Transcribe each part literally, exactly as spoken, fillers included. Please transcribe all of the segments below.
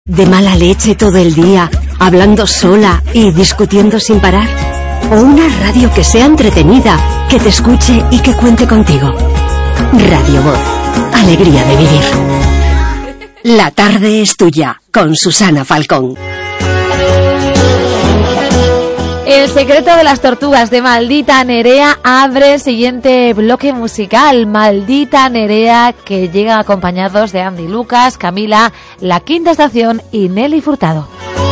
¿De mala leche todo el día, hablando sola y discutiendo sin parar? ¿O una radio que sea entretenida, que te escuche y que cuente contigo? Radio Voz, alegría de vivir. La tarde es tuya, con Susana Falcón. El secreto de las tortugas de Maldita Nerea abre el siguiente bloque musical. Maldita Nerea, que llega acompañados de Andy Lucas, Camila, La Quinta Estación y Nelly Furtado.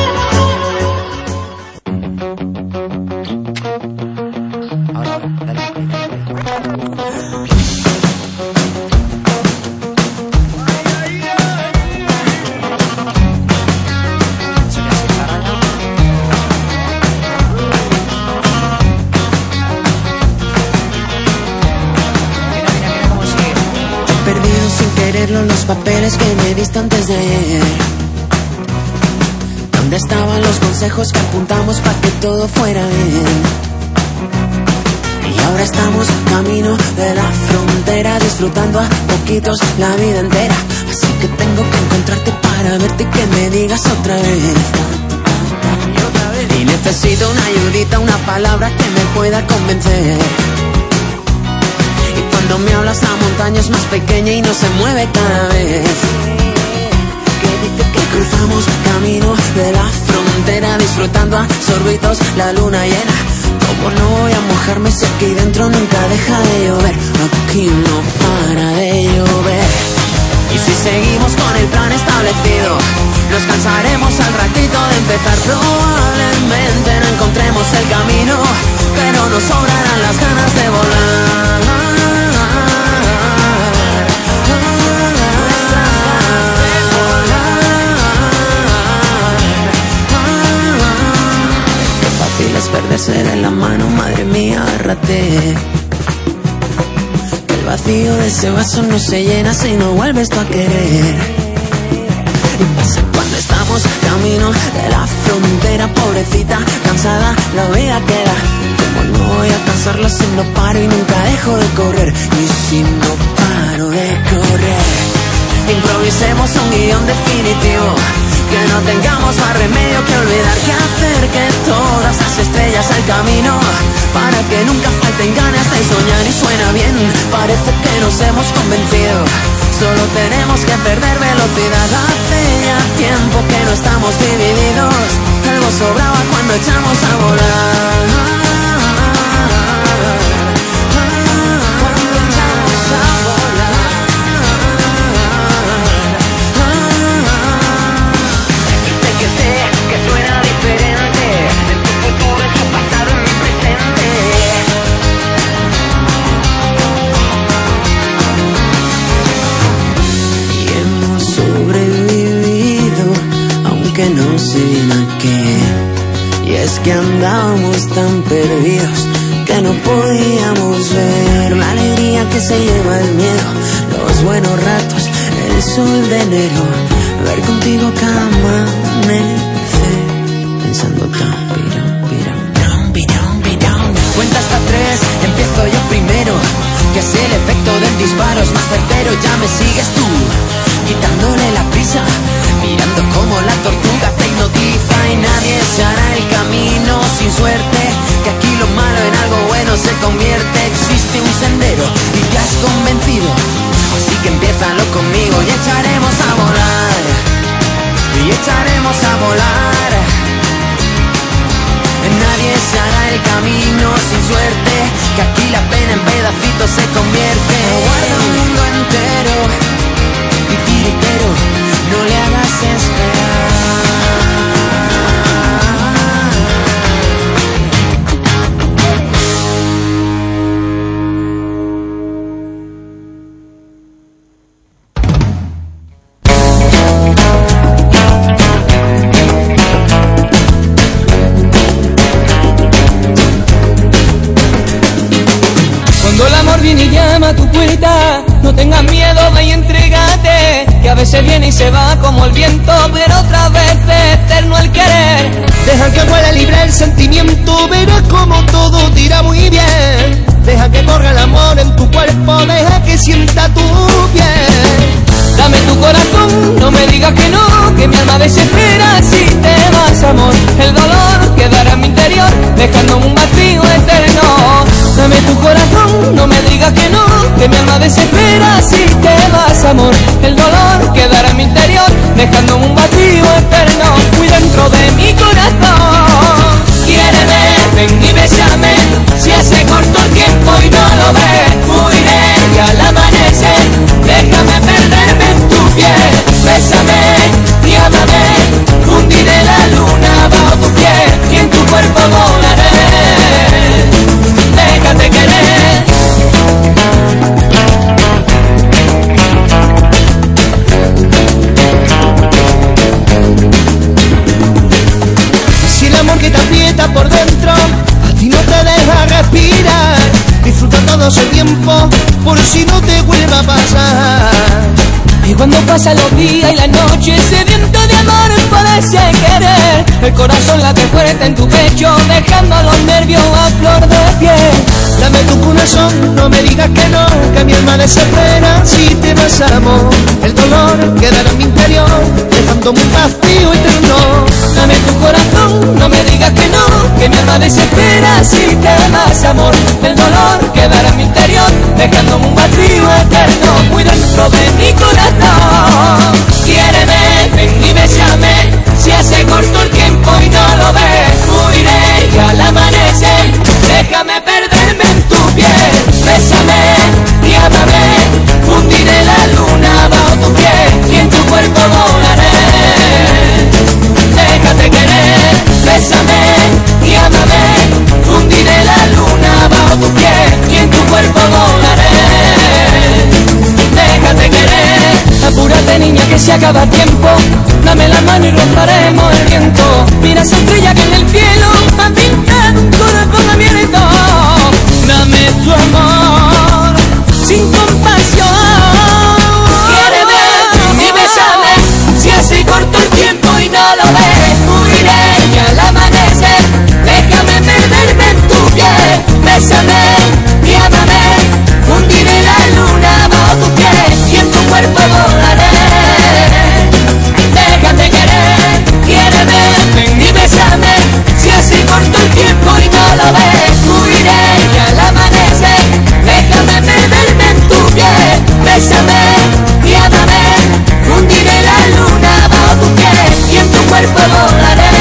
Los papeles que me diste antes de ayer. ¿Dónde estaban los consejos que apuntamos para que todo fuera bien? Y ahora estamos camino de la frontera, disfrutando a poquitos la vida entera. Así que tengo que encontrarte para verte y que me digas otra vez. Y necesito una ayudita, una palabra que me pueda convencer. Cuando me hablas la montaña es más pequeña y no se mueve cada vez. Que dice que cruzamos camino de la frontera, disfrutando a sorbitos la luna llena. Como no voy a mojarme si aquí dentro nunca deja de llover? Aquí no para de llover. Y si seguimos con el plan establecido, nos cansaremos al ratito de empezar. Probablemente no encontremos el camino, pero nos sobrarán las ganas de volar. Perderse de la mano, madre mía, agárrate. El vacío de ese vaso no se llena si no vuelves tú a querer. Y pasa cuando estamos camino de la frontera, pobrecita, cansada, la vida queda. Como no voy a cansarla si no paro y nunca dejo de correr. Y si no paro de correr, improvisemos un guión definitivo. Que no tengamos más remedio que olvidar que hacer que todas las estrellas al camino, para que nunca falten ganas de soñar. Y suena bien, parece que nos hemos convencido. Solo tenemos que perder velocidad. Hace ya tiempo que no estamos divididos. Algo sobraba cuando echamos a volar. Que no sé bien a qué. Y es que andábamos tan perdidos que no podíamos ver la alegría que se lleva el miedo, los buenos ratos, el sol de enero, ver contigo cada amanecer, pensando tan pirón, pirón, pirón, pirón, pirón. Cuenta hasta tres, empiezo yo primero, que así el efecto del disparo es más certero. Ya me sigues tú, quitándole la prisa, mirando como la tortuga te hipnotiza. Y nadie se hará el camino sin suerte, que aquí lo malo en algo bueno se convierte. Existe un sendero y te has convencido, así que empiézalo conmigo y echaremos a volar. Y echaremos a volar. Nadie se hará el camino sin suerte, que aquí la pena en pedacitos se convierte. Guarda un mundo entero y tiritero, no le hagas esperar. Cuando el amor viene y llama a tu puerta, no tengas miedo, ve y entrégate, que a veces viene y se va como el viento, pero otras veces eterno el querer. Deja que vuele libre el sentimiento, verás como todo te irá muy bien. Deja que corra el amor en tu cuerpo, deja que sienta tu piel. Dame tu corazón, no me digas que no, que mi alma desespera si te vas, amor. El dolor quedará en mi interior, dejándome un vacío eterno. Dame tu corazón, no me digas que no, que mi alma desespera si te vas, amor. El dolor quedará en mi interior, dejándome un vacío eterno. Muy dentro de mi corazón, quiéreme, ven y bésame, si hace corto el tiempo y no lo ves. Huiré y al amanecer, déjame perderme en tu piel. Bésame y ámame, fundiré la luna bajo tu piel y en tu cuerpo volaré. Déjate querer. Si el amor que te aprieta por dentro a ti no te deja respirar, disfruta todo ese tiempo por si no te vuelva a pasar. Y cuando pasan los días y la noche, sediento de amor parece querer. El corazón late fuerte en tu pecho, dejando los nervios a flor de piel. Dame tu corazón, no me digas que no, que mi alma desespera si te vas, amor. El dolor quedará en mi interior, dejándome un vacío eterno. Dame tu corazón, no me digas que no, que mi alma desespera si te vas, amor. El dolor quedará en mi interior, dejándome un vacío eterno. Muy dentro de mi corazón, quiéreme, ven y bésame, si hace corto el tiempo y no lo ves. Huiré y al amanecer, déjame perderme en tu piel. Bésame y ámame, fundiré la luna bajo tu piel y en tu cuerpo volaré. Déjate querer, bésame y ámame, fundiré la luna bajo tu piel y en tu cuerpo volaré. Déjate querer, apúrate niña que se acaba el tiempo. Dame la mano y rozaremos el viento. Mira esa estrella que en el cielo ha pintado un corazón abierto. Dame tu amor sin compasión. Quiéreme y bésame, si así corto el tiempo y no lo ves. Huiré y al amanecer, déjame perderme en tu piel. Bésame y ámame, fundiré la luna bajo tu piel y en tu cuerpo volaré. Déjate querer, quiéreme, ven y bésame, si así corto el tiempo y no lo ves. Huiré y al amanecer, déjame perderme en tu piel. Bésame y ámame, fundiré la luna bajo tu piel y en tu cuerpo volaré.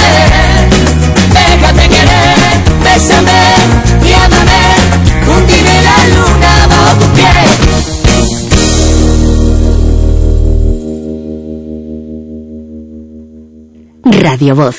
Déjate querer, bésame y ámame, fundiré la luna bajo tu piel. Radio Voz.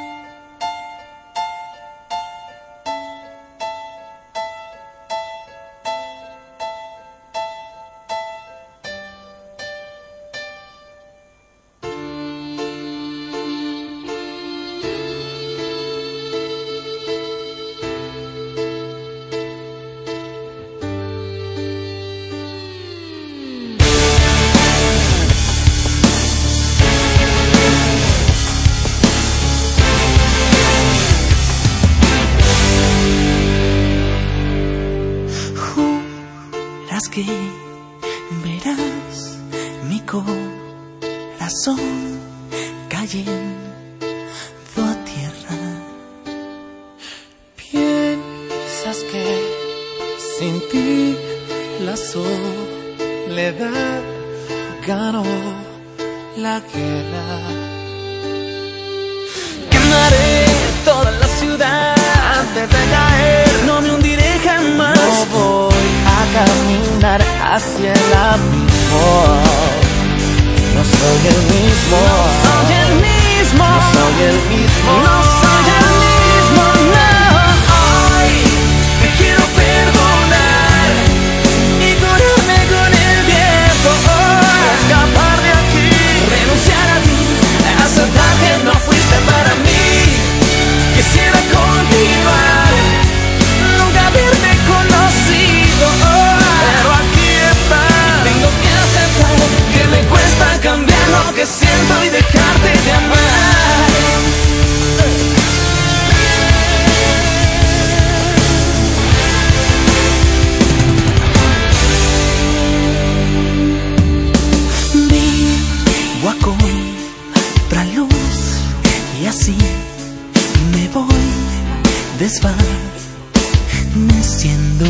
Verás mi corazón cayendo a tierra. Piensas que sin ti la soledad ganó la guerra. Quemaré toda la ciudad antes de caer. No me hundiré jamás. No voy a caminar hacia el abismo. No soy el mismo. No soy el mismo. No soy el mismo. No soy el mismo. No. Hoy me quiero perdonar y curarme con el tiempo. Escapar de aquí, renunciar a ti, aceptar que no fuiste para mí. Quisiera continuar, nunca haberte conocido, pero aquí está. Tengo que aceptar que me cuesta cambiar lo que siento y dejar Y así me voy desvaneciendo.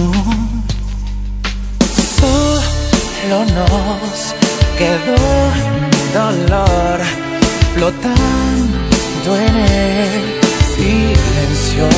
Solo nos quedó dolor flotando en el silencio.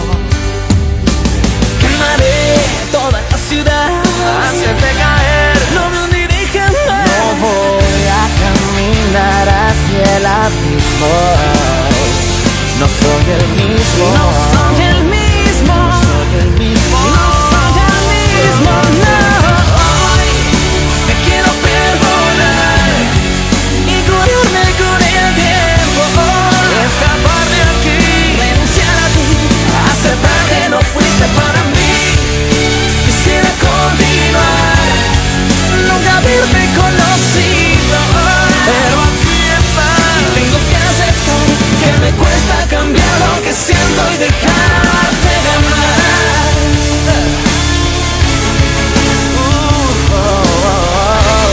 Quemaré toda la ciudad antes de caer. No me hundiré jamás. No voy a caminar hacia el abismo. No soy el mismo. No soy el mismo. No soy el mismo. No soy el mismo. No. Hoy me quiero perdonar y curarme con el tiempo. Escapar de aquí, renunciar a ti, aceptar que no fuiste para mí. Quisiera continuar, nunca haberte conocido, pero aquí estás. Tengo que aceptar que me cuesta cambiar lo que siento y dejarte de amar. Uh, oh, oh, oh.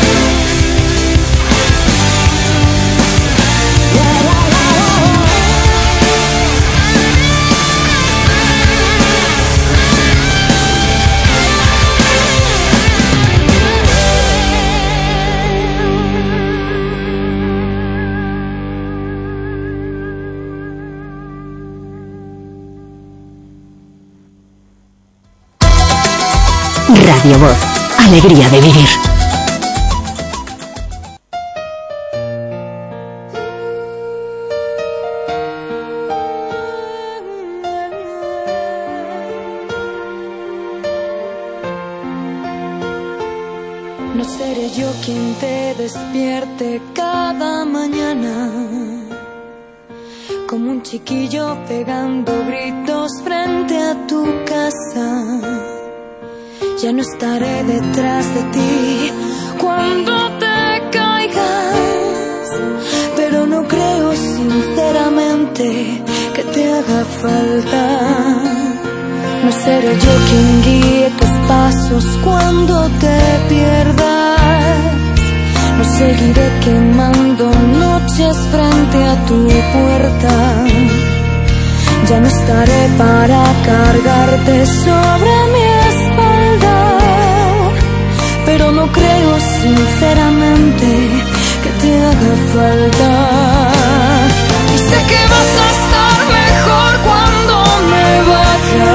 Radio Voz, alegría de vivir. No seré yo quien te despierte cada mañana, como un chiquillo pegando gritos frente a tu casa. Ya no estaré detrás de ti cuando te caigas, pero no creo sinceramente que te haga falta. No seré yo quien guíe tus pasos cuando te pierdas. No seguiré quemando noches frente a tu puerta. Ya no estaré para cargarte sobre mi espalda, pero no creo sinceramente que te haga falta. Y sé que vas a estar mejor cuando me vaya.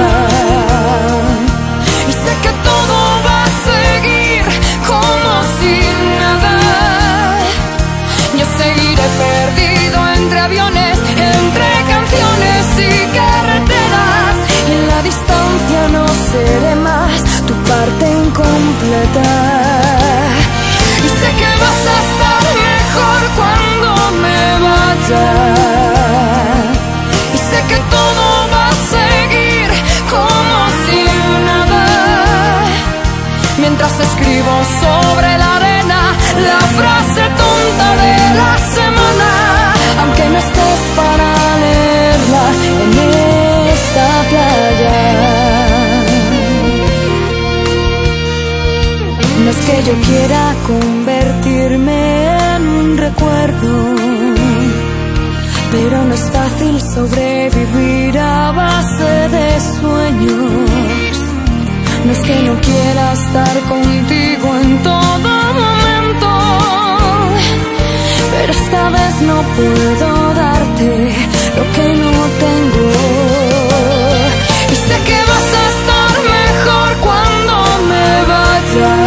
Y sé que todo va a seguir como si nada. Yo seguiré perdido entre aviones, entre canciones y carreteras. Y en la distancia no seré más tu parte incompleta. Y sé que vas a estar mejor cuando me vaya. Y sé que todo va a seguir como si nada. Mientras escribo sobre la arena la frase tonta de la semana, aunque no estés para leerla en esta playa. No es que yo quiera convertirme en un recuerdo, pero no es fácil sobrevivir a base de sueños. No es que no quiera estar contigo en todo momento, pero esta vez no puedo darte lo que no tengo. Y sé que vas a estar mejor cuando me vaya.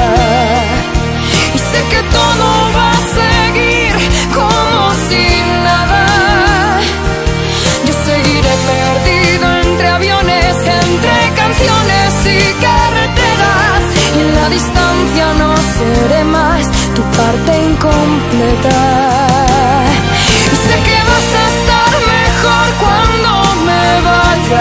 Y sé que todo va a seguir como si nada. Yo seguiré perdido entre aviones, entre canciones y carreteras. Y en la distancia no seré más tu parte incompleta. Y sé que vas a estar mejor cuando me vaya.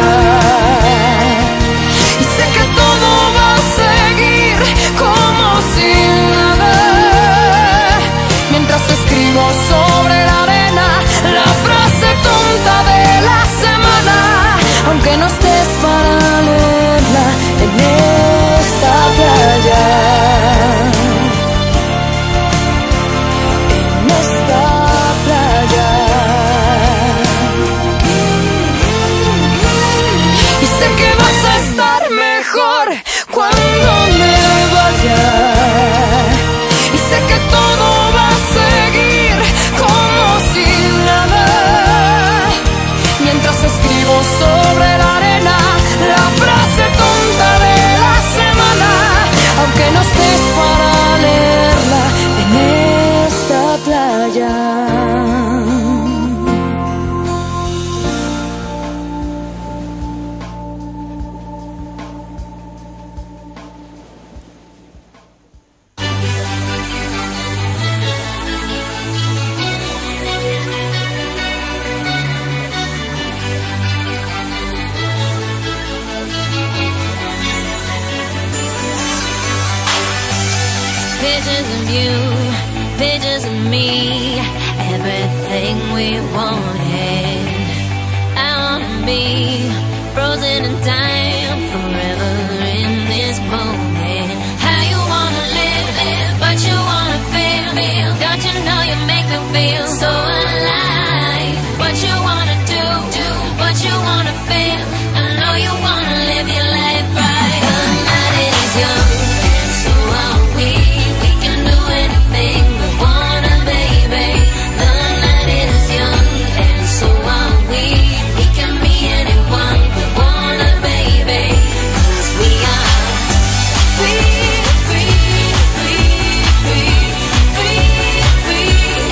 Y sé que todo va a seguir como si nada. Mientras escribo sobre la arena la frase tonta de la semana, aunque no estés para leerla en esta playa. En esta Pictures of you, pictures of me, everything we wanted. I wanna be frozen in time, forever in this moment. How you wanna live, live, but you wanna feel, feel. Don't you know you make me feel so alive? What you wanna do, do, what you wanna feel. I know you wanna live your life right. The night is young, and so are we. We can do anything we wanna, baby. The night is young, and so are we. We can be anyone we wanna, baby. 'Cause we are free, free, free, free, free, free.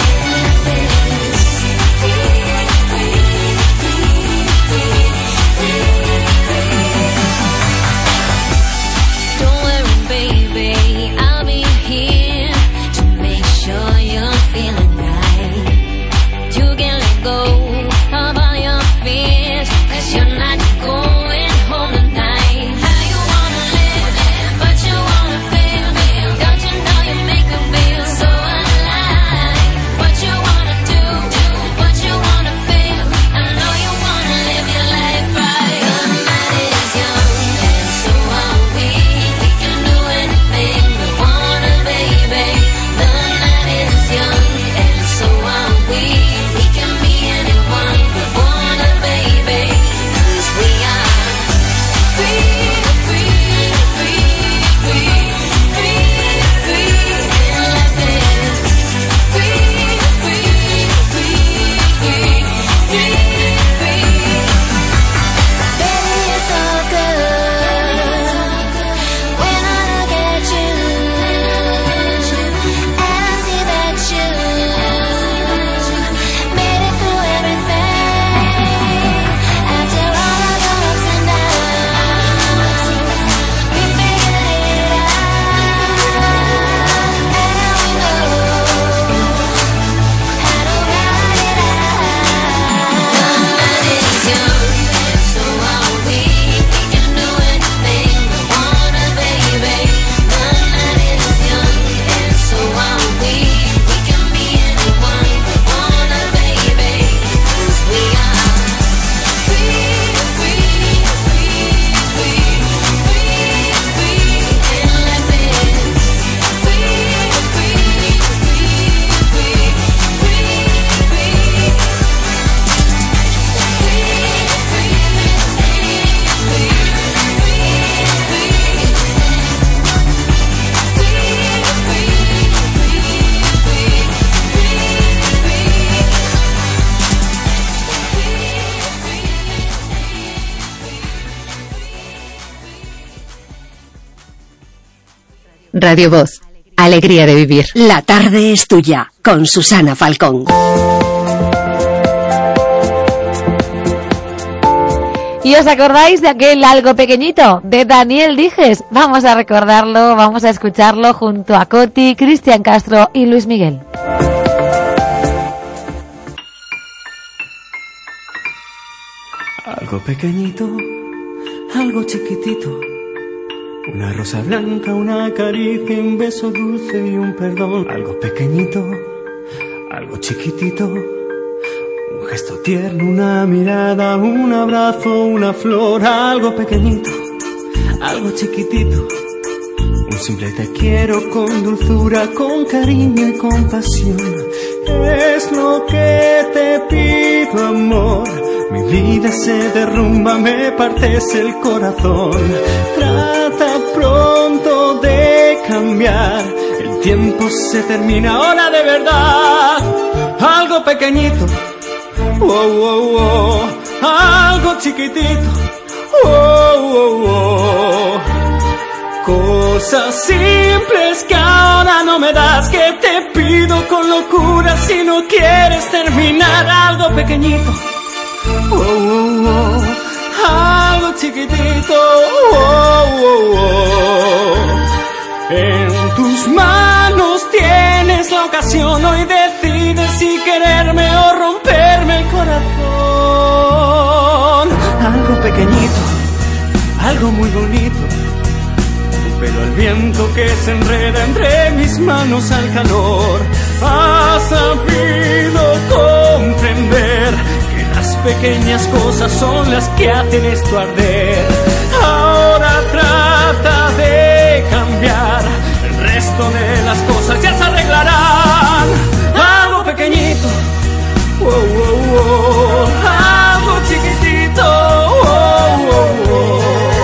Don't worry, baby, I'll be here to make sure you're feeling right. You can let go of all your fears, 'cause you're not going home tonight. How you wanna live, live, but you wanna feel, feel. Don't you know you make me feel so alive? What you wanna do, do, what you wanna feel. I know you wanna live your life right. The night is young, and so are we. We can do anything we wanna, baby. The night is young, and so are we. We can be anyone we wanna, baby. 'Cause we are free, free, free, free, free, free. And life is free, free, free, free, free, free. Baby, it's all good when I look at you, and I see that you made it through everything. After all of the ups and downs, we figured it out, and now we know how to ride it out. The night is young, and so are we. We can do anything we wanna, baby. The night is young, and so are we. We can be anyone we wanna, baby. 'Cause we are free, free, free, free, free, free. And life is free, free, free, free, free, free. Radio Voz. Alegría de vivir. La tarde es tuya, con Susana Falcón. ¿Y os acordáis de aquel Algo Pequeñito de Daniel Dijes? Vamos a recordarlo, vamos a escucharlo junto a Coti, Cristian Castro y Luis Miguel. Algo pequeñito, algo chiquitito, una rosa blanca, una caricia, un beso dulce y un perdón. Algo pequeñito, algo chiquitito, un gesto tierno, una mirada, un abrazo, una flor. Algo pequeñito, algo chiquitito, un simple te quiero con dulzura, con cariño y compasión. Es lo que te pido, amor. Mi vida se derrumba, me partes el corazón. Trata pronto de cambiar, el tiempo se termina ahora de verdad. Algo pequeñito, oh, oh, oh. Algo chiquitito, oh, oh, oh. Cosas simples que ahora no me das, que te pido con locura si no quieres terminar. Algo pequeñito, oh, oh, oh. Algo chiquitito, oh, oh, oh. En tus manos tienes la ocasión, hoy decides si quererme o romperme el corazón. Algo pequeñito, algo muy bonito, pero el viento que se enreda entre mis manos al calor ha sabido comprender que las pequeñas cosas son las que hacen esto arder. Ahora trata de cambiar, el resto de las cosas ya se arreglarán. Algo pequeñito, oh, oh, oh, algo chiquitito, oh, oh, oh.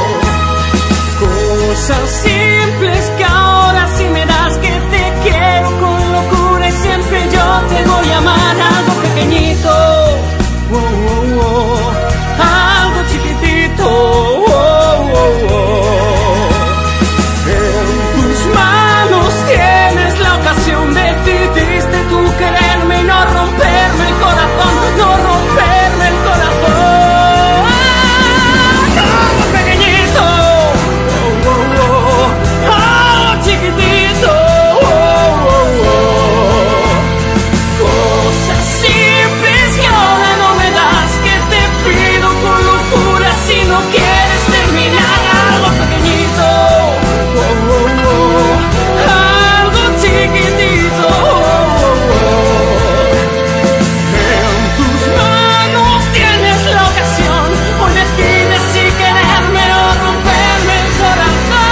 Cosas simples que ahora sí me das, que te quiero con locura y siempre yo te voy a amar. Algo pequeñito, oh, oh, oh, algo chiquitito, oh, oh, oh. En tus manos tienes la ocasión, decidiste tú quererme y no romperme el corazón, no romperme el corazón. Algo pequeñito, oh, oh, oh, algo chiquitito, oh, oh, oh. Cosas simples que ahora no me das, que te pido con locura si no quieres terminar. Algo pequeñito, oh, oh, oh, algo chiquitito, oh, oh, oh. En tus manos tienes la ocasión, hoy decides si quererme o romperme el corazón.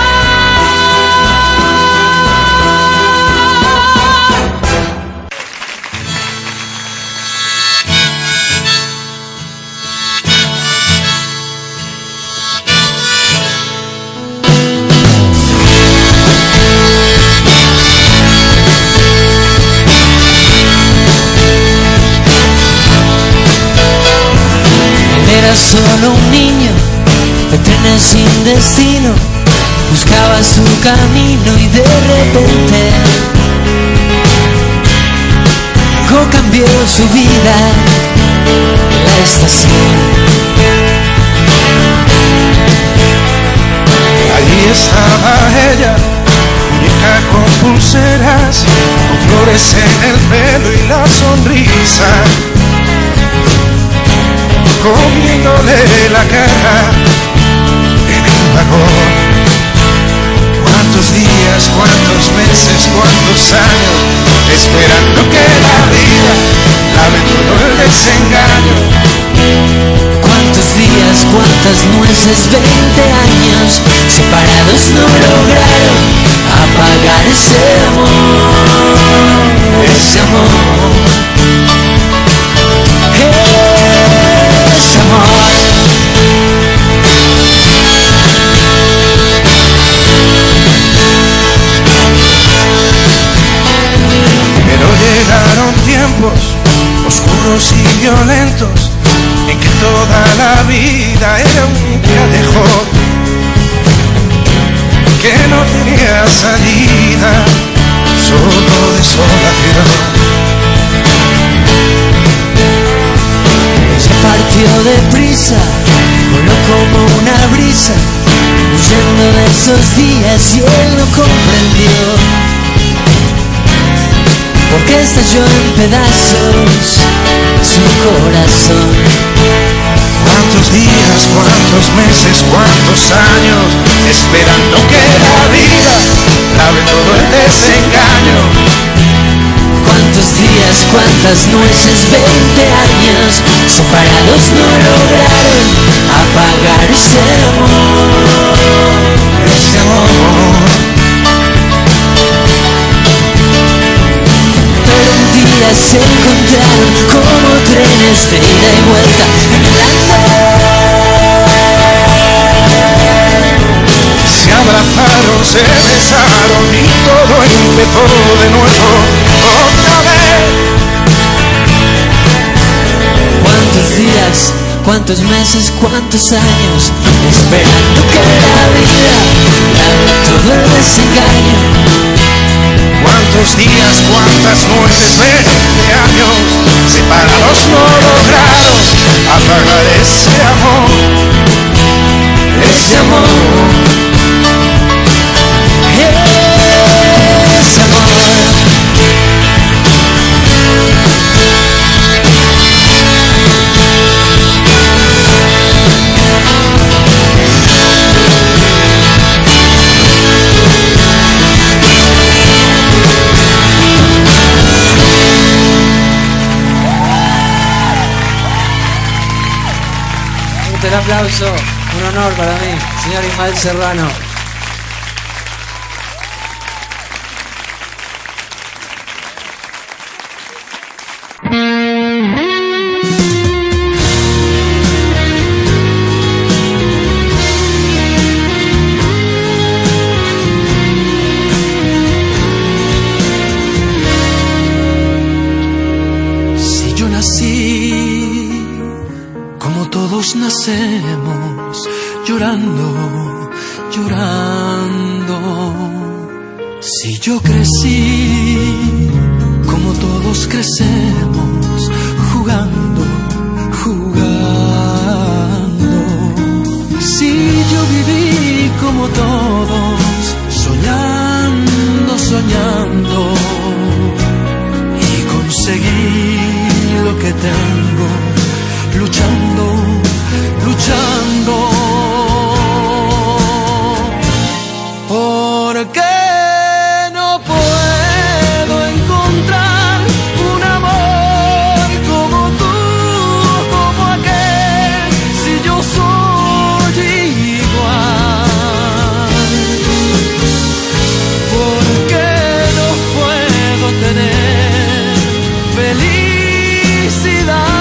Él era solo un niño de trenes sin destino, buscaba su camino y de repente algo cambió su vida en la estación. Allí estaba ella, muñeca con pulseras, con flores en el pelo y la sonrisa, comiéndole la cara en el vagón. Cuántos días, cuántos meses, cuántos años, esperando que la vida lave todo el desengaño. Cuántos días, cuántas nueces, veinte años, separados no lograron apagar ese amor, ese amor, ese amor. Pero llegaron tiempos oscuros y violentos en que toda la vida era un callejón que no tenía salida, solo desolación. Ella partió deprisa, voló como una brisa, huyendo de esos días y él no comprendió, porque estalló en pedazos su corazón. Cuántos días, cuántos meses, cuántos años, esperando que la vida lave todo el desengaño. Cuántos días, cuántas nueces, veinte años, separados no lograron apagar ese amor, Ese amor. Pero un día se encontraron como trenes de ida y vuelta en el andén. Se abrazaron, se besaron y todo empezó de nuevo otra vez. Cuántos días, cuántos meses, cuántos años, esperando que la vida lave todo el desengaño. Cuántos días, cuántas nueces, veinte años, separados no lograron apagar ese amor, ese amor, ese amor. Fuerte el aplauso, un honor para mí, señor Ismael Serrano. Nacemos llorando, llorando. Si yo crecí como todos crecemos, jugando, jugando. Si yo viví como todos, soñando, soñando. Y conseguí lo que tengo, luchando, luchando. ¿Por qué no puedo encontrar un amor como tú, como aquel, si yo soy igual? ¿Por qué no puedo tener felicidad?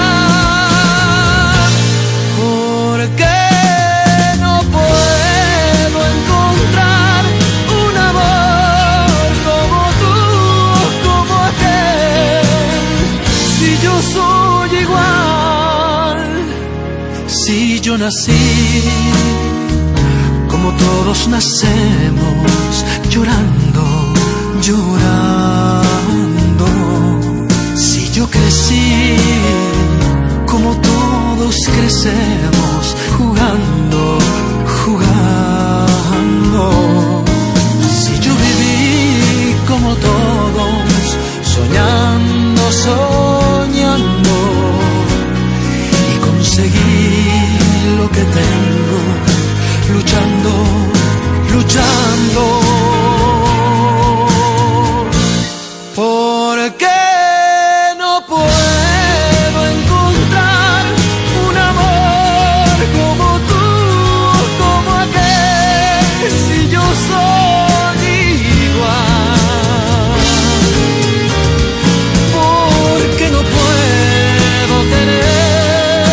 Si yo nací como todos nacemos, llorando, llorando. Si yo crecí como todos crecemos, jugando, jugando. Si yo viví como todos, soñando, soñando. Conseguí lo que tengo, luchando, luchando. ¿Por qué no puedo encontrar un amor como tú, como aquel, si yo soy igual? ¿Por qué no puedo tener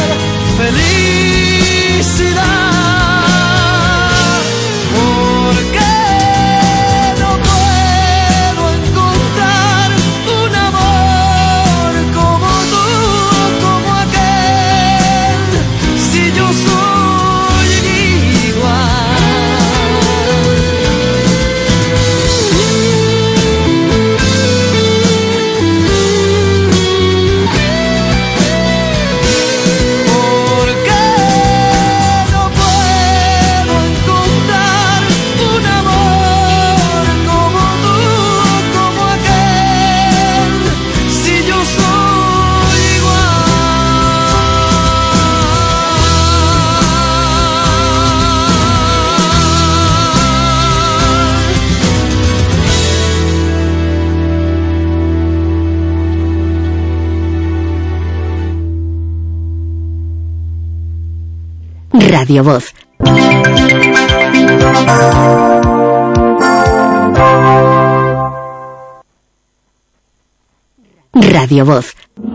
felicidad? ¿Por qué no puedo encontrar un amor como tú, como aquel, si yo soy igual? ¿Por qué no puedo encontrar un amor como tú, como aquel, si yo soy Radio Voz. Radio Voz.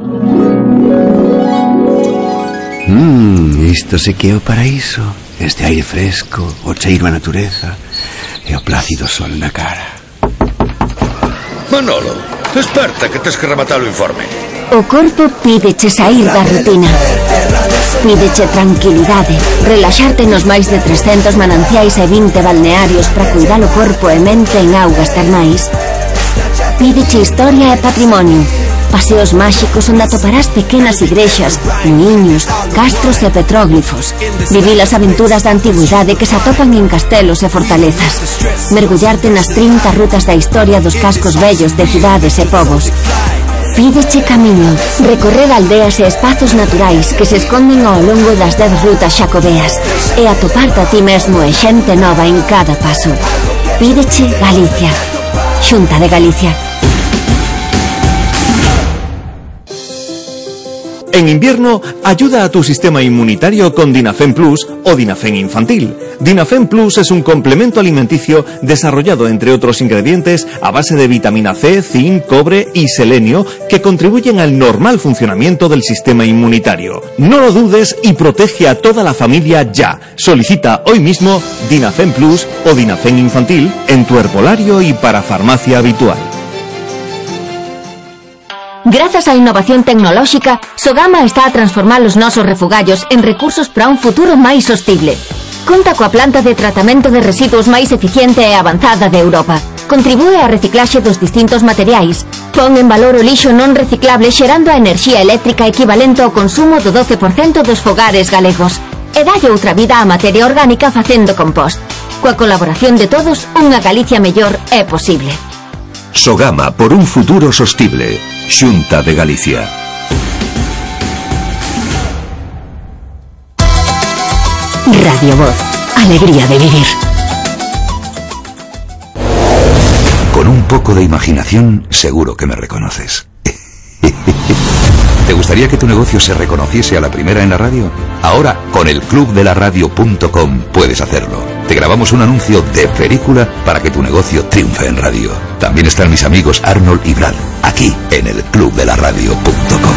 Mmm, isto se que é o paraíso. Este aire fresco, o cheiro a natureza e o plácido sol na cara. Manolo, desperta que tes que rematar o informe. O corpo pídeche sair da rutina. Pídeche tranquilidade, relaxarte nos máis de trescentos mananciais e vinte balnearios para cuidar o corpo e mente en augas termais. Pídeche historia e patrimonio, paseos máxicos onde atoparás pequenas igrexas, muiños, castros e petróglifos. Vivir as aventuras da antigüidade que se atopan en castelos e fortalezas. Mergullarte nas trinta rutas da historia dos cascos vellos de cidades e povos. Pídeche camiño, recorrer aldeas e espazos naturais que se esconden ao longo das dez rutas xacobeas e atoparte a ti mesmo e xente nova en cada paso. Pídeche Galicia. Xunta de Galicia. En invierno, ayuda a tu sistema inmunitario con Dinafen Plus o Dinafen Infantil. Dinafen Plus es un complemento alimenticio desarrollado, entre otros ingredientes, a base de vitamina C, zinc, cobre y selenio que contribuyen al normal funcionamiento del sistema inmunitario. No lo dudes y protege a toda la familia ya. Solicita hoy mismo Dinafen Plus o Dinafen Infantil en tu herbolario y para farmacia habitual. Gracias a innovación tecnológica, Sogama está a transformar los nosos refugallos en recursos para un futuro máis sostible. Conta coa planta de tratamento de residuos máis eficiente e avanzada de Europa. Contribúe á reciclaxe dos distintos materiais. Pon en valor o lixo non reciclable xerando a enerxía eléctrica equivalente ao consumo do doce por cento dos fogares galegos. E dalle outra vida á materia orgánica facendo compost. Coa colaboración de todos, unha Galicia mellor é posible. Sogama por un futuro sostible. Xunta de Galicia. Radio Voz. Alegría de vivir. Con un poco de imaginación, seguro que me reconoces. ¿Te gustaría que tu negocio se reconociese a la primera en la radio? Ahora, con el club de la radio punto com puedes hacerlo. Te grabamos un anuncio de película para que tu negocio triunfe en radio. También están mis amigos Arnold y Brad, aquí en el club de la radio punto com.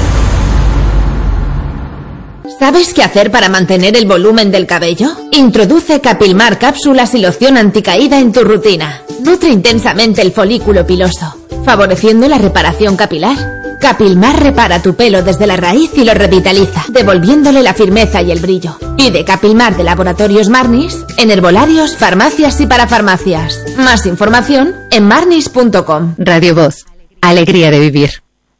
¿Sabes qué hacer para mantener el volumen del cabello? Introduce Capilmar cápsulas y loción anticaída en tu rutina. Nutre intensamente el folículo piloso, favoreciendo la reparación capilar. Capilmar repara tu pelo desde la raíz y lo revitaliza, devolviéndole la firmeza y el brillo. Pide Capilmar de Laboratorios Marnis en herbolarios, farmacias y parafarmacias. Más información en marnis punto com. Radio Voz. Alegría de vivir.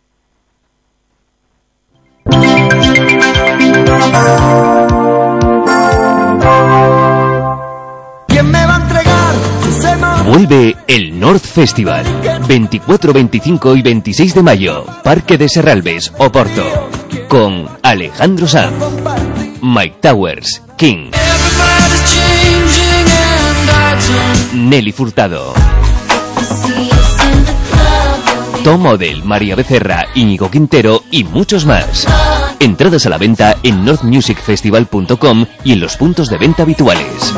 ¿Quién me va a entregar su seno? Vuelve el North Festival. veinticuatro, veinticinco y veintiséis de mayo. Parque de Serralbes, Oporto. Con Alejandro Sanz, Mike Towers, King, Nelly Furtado, Tom Odell, María Becerra, Íñigo Quintero y muchos más. Entradas a la venta en north music festival punto com y en los puntos de venta habituales.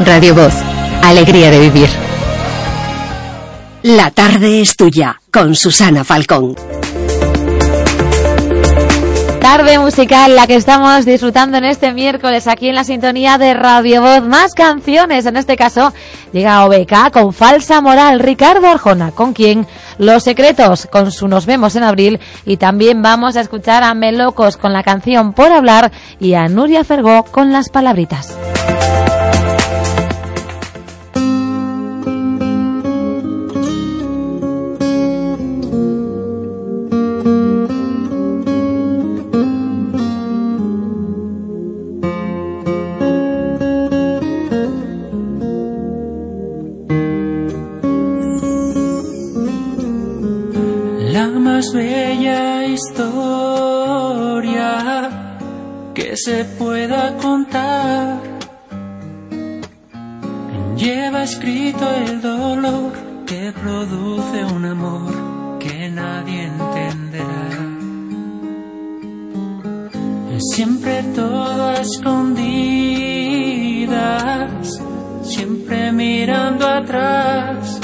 Radio Voz, alegría de vivir. La tarde es tuya, con Susana Falcón. Tarde musical, la que estamos disfrutando en este miércoles aquí en la sintonía de Radio Voz. Más canciones, en este caso llega O B K con Falsa Moral, Ricardo Arjona, con quien Los Secretos, con su Nos Vemos en Abril, y también vamos a escuchar a Melocos con la canción Por Hablar y a Nuria Fergó con Las Palabritas. Bella historia que se pueda contar lleva escrito el dolor que produce un amor que nadie entenderá. Siempre todo a escondidas, siempre mirando atrás.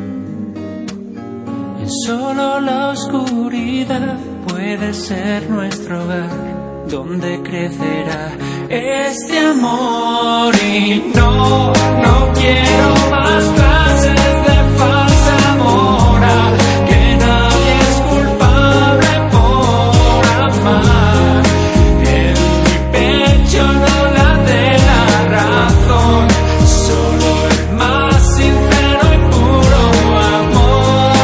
Solo la oscuridad puede ser nuestro hogar, donde crecerá este amor. Y no, no quiero más clases de falsa moral, que nadie es culpable por amar. En mi pecho no late la razón, solo el más sincero y puro amor.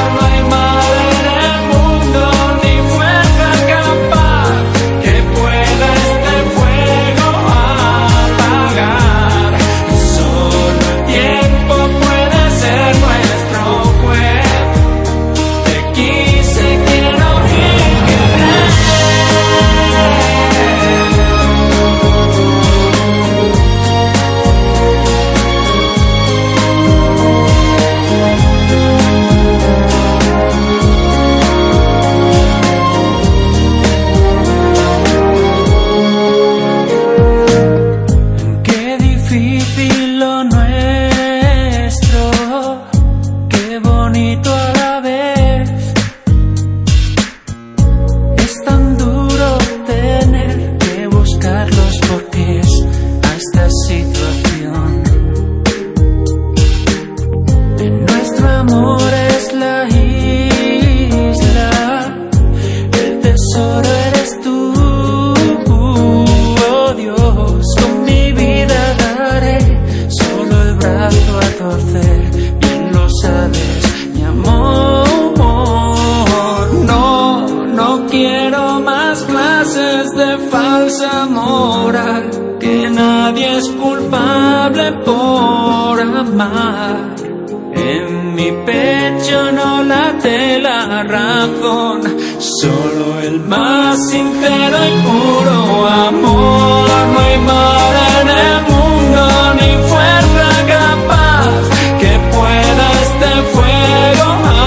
En mi pecho no late la razón, solo el más sincero y puro amor. No hay mar en el mundo ni fuerza capaz que pueda este fuego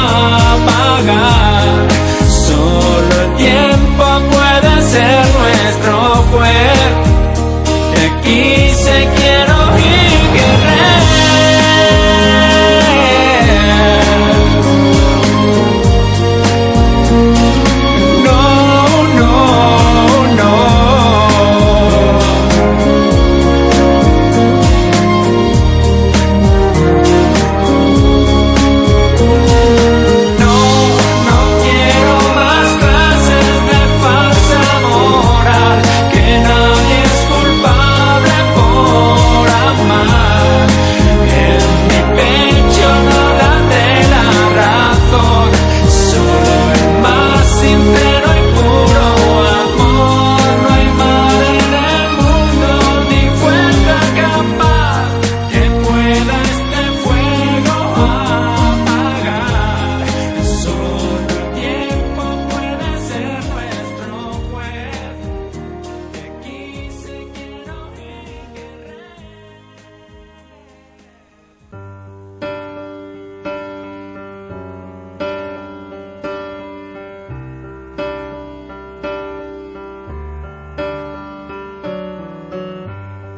apagar. Solo el tiempo puede ser nuestro juez. Y aquí se quiero ir querer. No, no, no.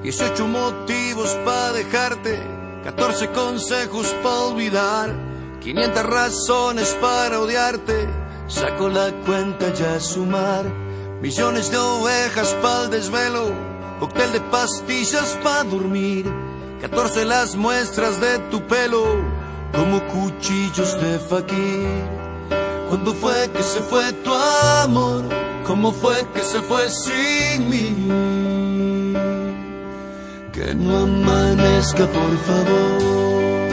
dieciocho motivos para dejarte, catorce consejos para olvidar, quinientas razones para odiarte. Saco la cuenta ya a sumar, millones de ovejas para el desvelo, cóctel de pastillas para dormir, catorce las muestras de tu pelo, como cuchillos de fakir. ¿Cuándo fue que se fue tu amor? ¿Cómo fue que se fue sin mí? Que no amanezca, por favor.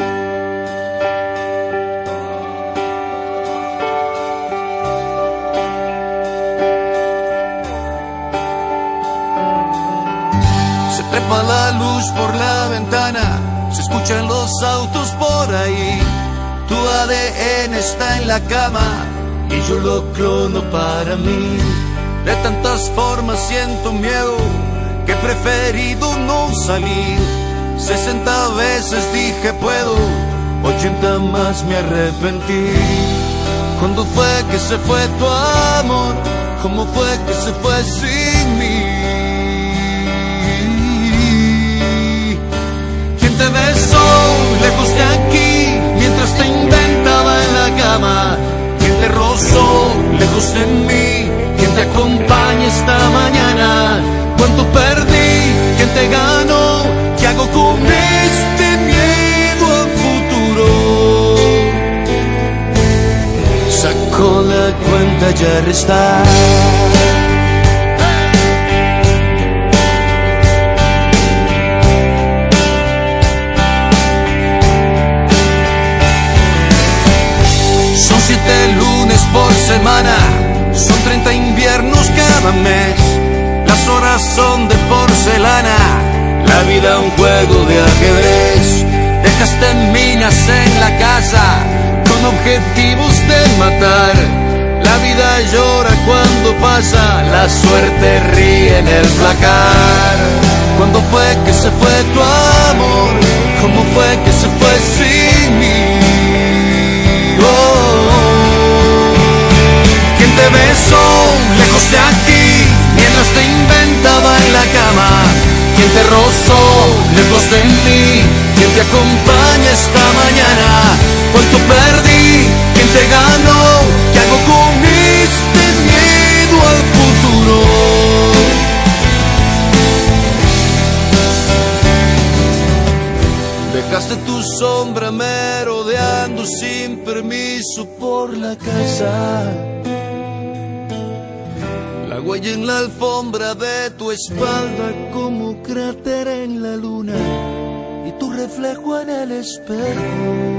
Se trepa la luz por la ventana, se escuchan los autos por ahí. Tu A D N está en la cama y yo lo clono para mí. De tantas formas siento miedo que he preferido no salir. Sesenta veces dije puedo, ochenta más me arrepentí. ¿Cuándo fue que se fue tu amor? ¿Cómo fue que se fue sin mí? ¿Quién te besó lejos de aquí mientras te inventaba en la cama? ¿Quién te rozó lejos de mí? ¿Quién te acompaña esta mañana? ¿Cuánto perdí? ¿Quién te ganó? ¿Qué hago con este miedo al futuro? Saco la cuenta ya restar. Son siete lunes por semana, son treinta inviernos cada mes. Las horas son de porcelana, la vida un juego de ajedrez. Dejaste minas en la casa con objetivos de matar. La vida llora cuando pasa, la suerte ríe en el placar. ¿Cuándo fue que se fue tu amor? ¿Cómo fue que se fue sin mí? Oh, ¿quién te besó lejos de aquí mientras te inventaba en la cama? ¿Quién te rozó lejos de mí? ¿Quién te acompaña esta mañana? ¿Cuánto perdí? ¿Quién te ganó? ¿Qué hago con este miedo al futuro? Dejaste tu sombra merodeando sin permiso por la casa. La huella en la alfombra de tu espalda como cráter en la luna y tu reflejo en el espejo.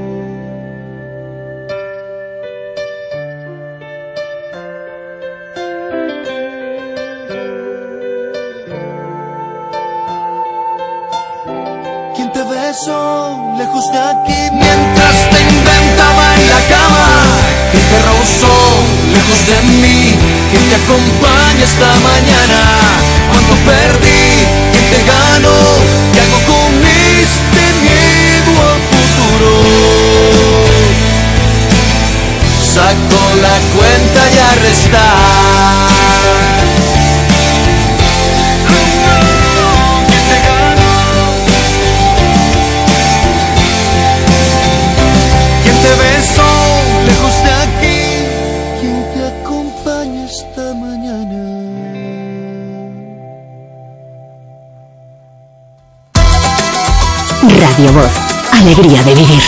¿Quién te besó lejos de aquí mientras te inventaba en la cama? ¿Quién te rozó lejos de mí? ¿Quién te acompaña esta mañana? ¿Cuánto perdí? ¿Quién te ganó? ¿Qué hago con este miedo al futuro? Saco la cuenta y a restar. ¿Quién te ganó? ¿Quién te besó lejos de aquí? ¿Quién te acompaña esta mañana? Radio Voz, alegría de vivir.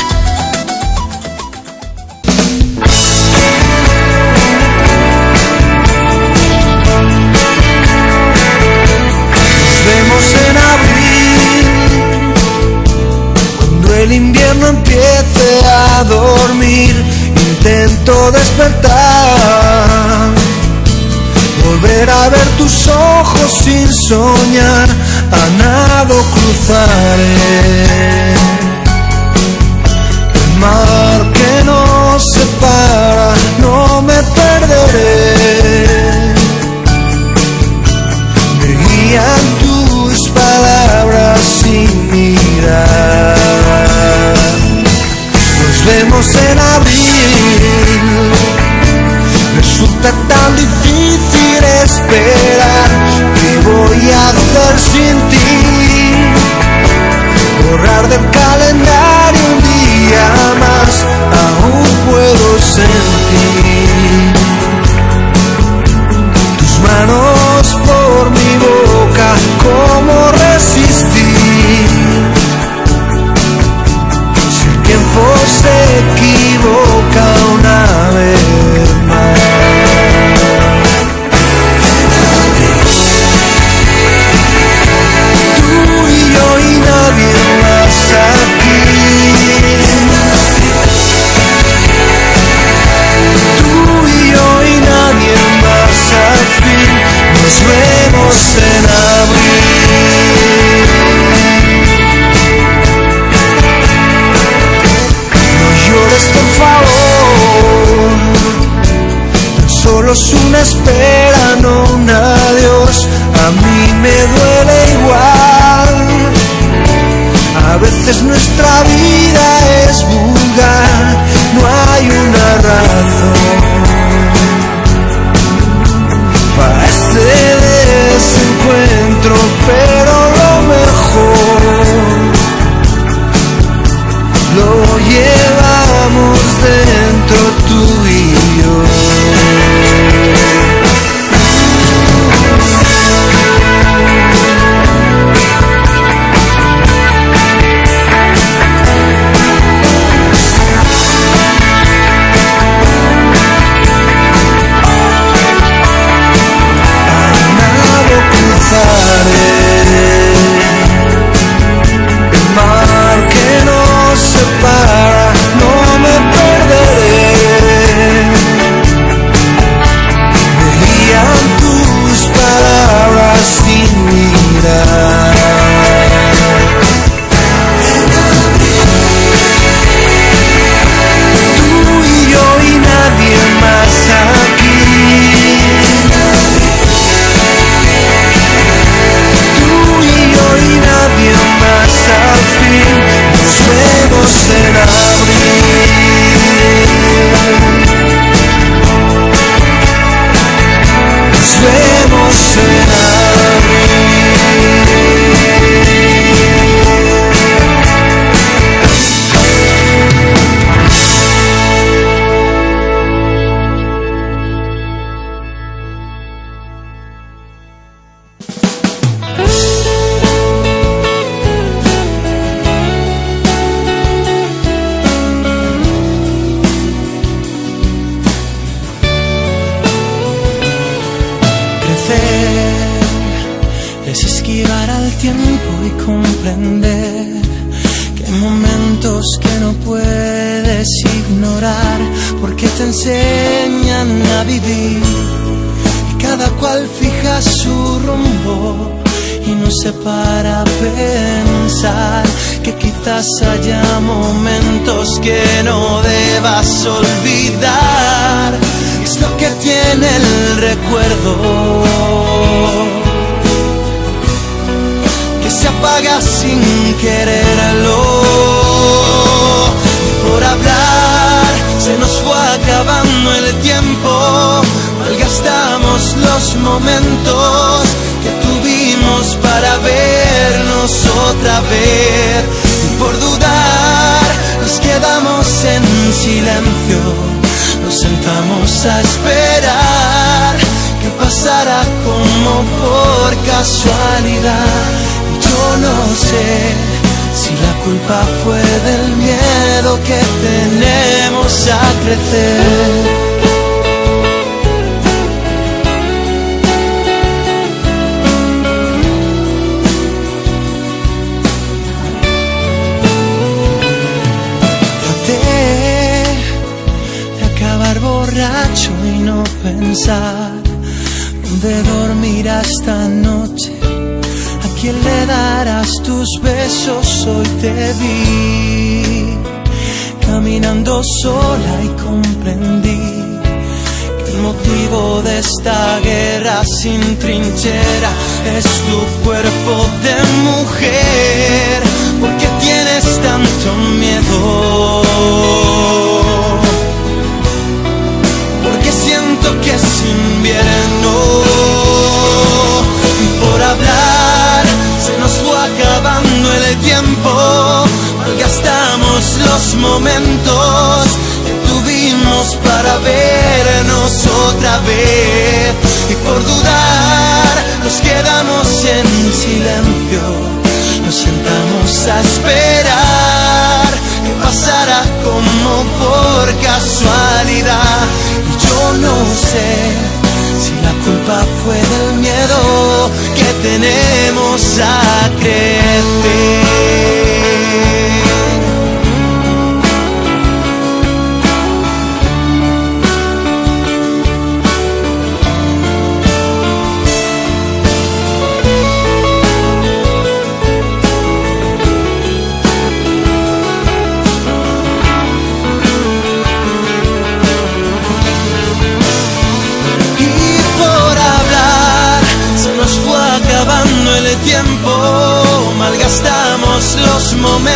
Nos vemos en abril, cuando el invierno empiece a dormir. Intento despertar, volver a ver tus ojos sin soñar. A nado cruzaré el mar que nos separa, no me perderé. Me guían tus palabras sin mirar. Nos vemos en abril, resulta tan difícil esperar. ¿Qué voy a hacer sin ti? esperan un adiós, a mí me duele igual. A veces nuestra vida es vulgar, no hay una razón para este desencuentro, pero lo mejor lo llevamos dentro tú y yo. El mar que nos separa, no me perderé. Veían tus palabras sin mirar. Tú y yo y nadie más aquí. Y nadie más, al fin nos vemos en abril. Nos vemos en abril. Es esquivar al tiempo y comprender que hay momentos que no puedes ignorar, porque te enseñan a vivir y cada cual fija su rumbo y no se para a pensar que quizás haya momentos que no debas olvidar. Es lo que tiene el recuerdo, se apaga sin quererlo. Por hablar se nos fue acabando el tiempo, malgastamos los momentos que tuvimos para vernos otra vez. Y por dudar nos quedamos en silencio, nos sentamos a esperar que pasara como por casualidad. Yo no sé si la culpa fue del miedo que tenemos a crecer. Traté de acabar borracho y no pensar dónde dormir esta noche. ¿A quién le darás tus besos? Hoy te vi caminando sola y comprendí que el motivo de esta guerra sin trinchera es tu cuerpo de mujer. ¿Por qué tienes tanto miedo? Porque siento que es invierno. Por hablar se nos fue acabando el tiempo, malgastamos los momentos que tuvimos para vernos otra vez. Y por dudar nos quedamos en silencio, nos sentamos a esperar que pasara como por casualidad. Y yo no sé si la culpa fue del miedo que tenemos a crecer. Y por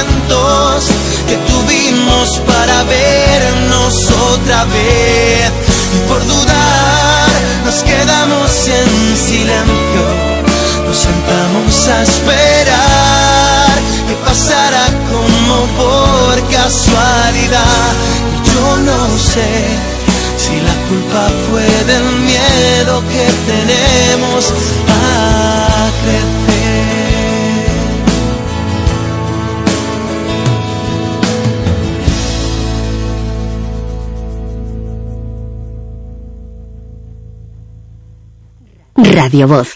momentos que tuvimos para vernos otra vez. Y por dudar nos quedamos en silencio, nos sentamos a esperar que pasara como por casualidad. Y yo no sé si la culpa fue del miedo que tenemos a crecer. Radio Voz.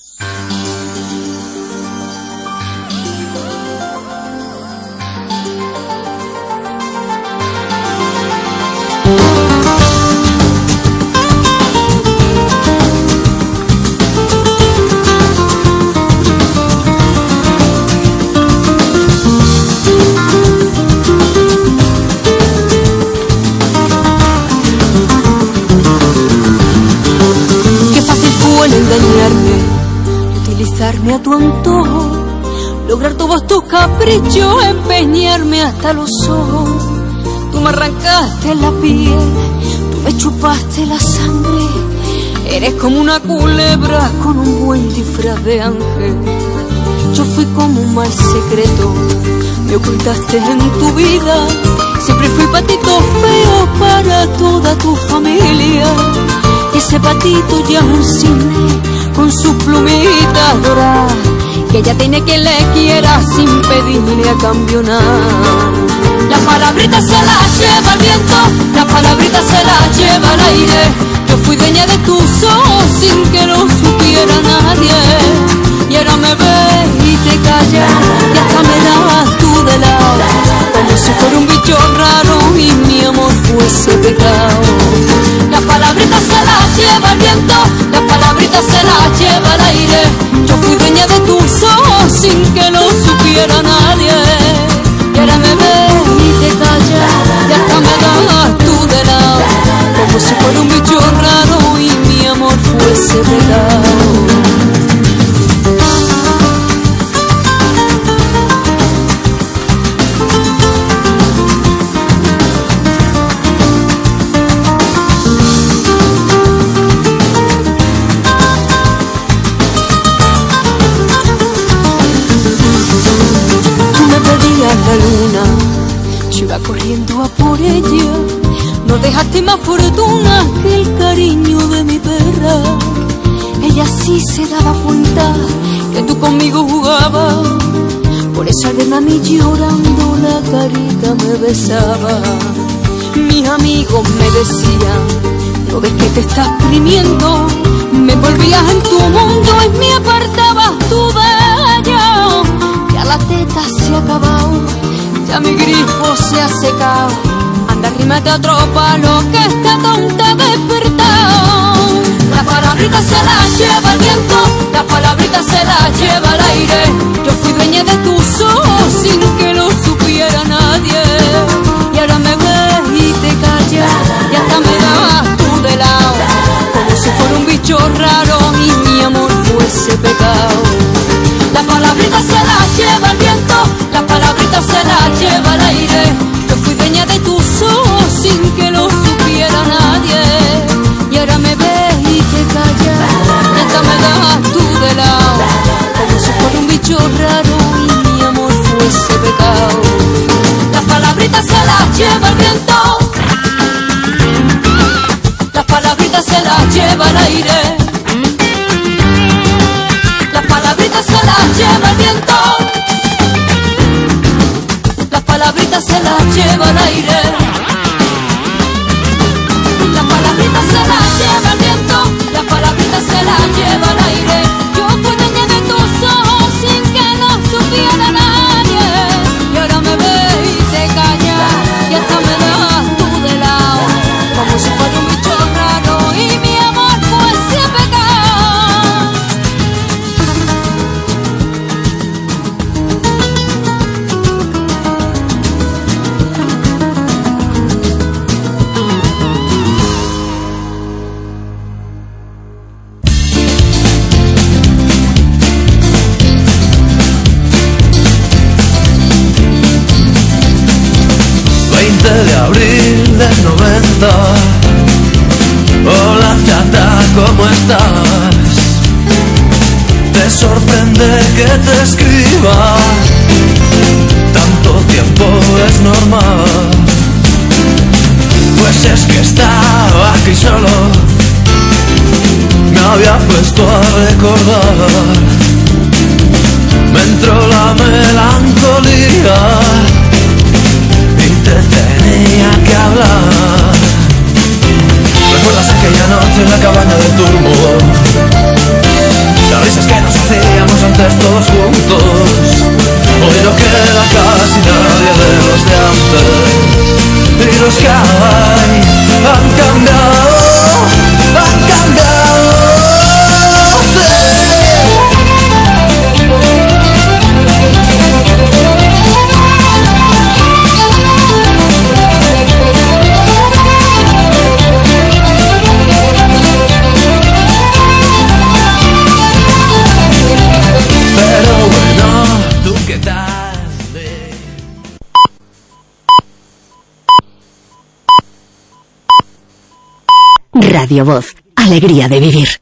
Utilizarme a tu antojo, lograr todos tus caprichos, empeñarme hasta los ojos. Tú me arrancaste la piel, tú me chupaste la sangre. Eres como una culebra con un buen disfraz de ángel. Yo fui como un mal secreto, me ocultaste en tu vida. Siempre fui patito feo para toda tu familia. Y ese patito ya es un cisne con sus plumitas doradas, que ella tiene quien le quiera sin pedirle a cambio nada. Las palabritas se las lleva el viento, las palabritas se las lleva el aire. Yo fui dueña de tus ojos sin que lo supiera nadie. Y ahora me ves y te callas, y hasta me das tú de lado, como si fuera un bicho raro y mi amor fuese pecado. Las palabritas se las lleva el viento, las palabritas se las lleva el aire. Yo fui dueña de tus ojos sin que lo supiera nadie. Y ahora me ves y te callas, y hasta me das tú de lado, como si fuera un bicho raro y mi amor fuese pecado. La luna, yo iba corriendo a por ella. No dejaste más fortuna que el cariño de mi perra. Ella sí se daba cuenta que tú conmigo jugabas. Por eso al verme a mí llorando la carita me besaba. Mis amigos me decían, ¿no ves que te estás exprimiendo? Me envolvías en tu mundo y me apartabas tú de ella. Ya la teta se ha acabado, ya mi grifo se ha secado. Anda, arrímate a otro palo que esta tonta ha despertado. Las palabritas se las lleva el viento, las palabritas se las lleva el aire. Yo fui dueña de tus ojos sin que lo supiera nadie. Y ahora me ves y te callas, y hasta me das tú de lado, como si fuera un bicho raro y mi amor fuese pecado. Las palabritas se las lleva el viento, las palabritas se las lleva el aire. Yo fui dueña de tus ojos sin que lo supiera nadie. Y ahora me ves y te callas, y hasta me das tú de lado, como si fuera un bicho raro y mi amor fuese pecado. Las palabritas se las lleva el viento, las palabritas se las lleva el aire. Las palabritas se las lleva el viento, las palabritas se las lleva el aire. Las palabritas se las lleva el viento, las palabritas se las lleva el aire. Yo fui dueña de tus ojos sin que lo supiera nadie. Y ahora me ves y te callas, y hasta me das tú de lado, como si fuera un bicho raro y mi amor fuese pecado. abril del noventa. Hola chata, ¿cómo estás? Te sorprende que te escriba, tanto tiempo es normal. Pues es que estaba aquí solo, me había puesto a recordar. Me entró la melancolía y te tenía que hablar. ¿Recuerdas aquella noche en la cabaña del turbo? Las risas que nos hacíamos antes todos juntos. Hoy no queda casi nadie de los de antes. Y los que hay han cambiado, han cambiado. Pero bueno, ¿tú qué tal? Radio Voz, alegría de vivir.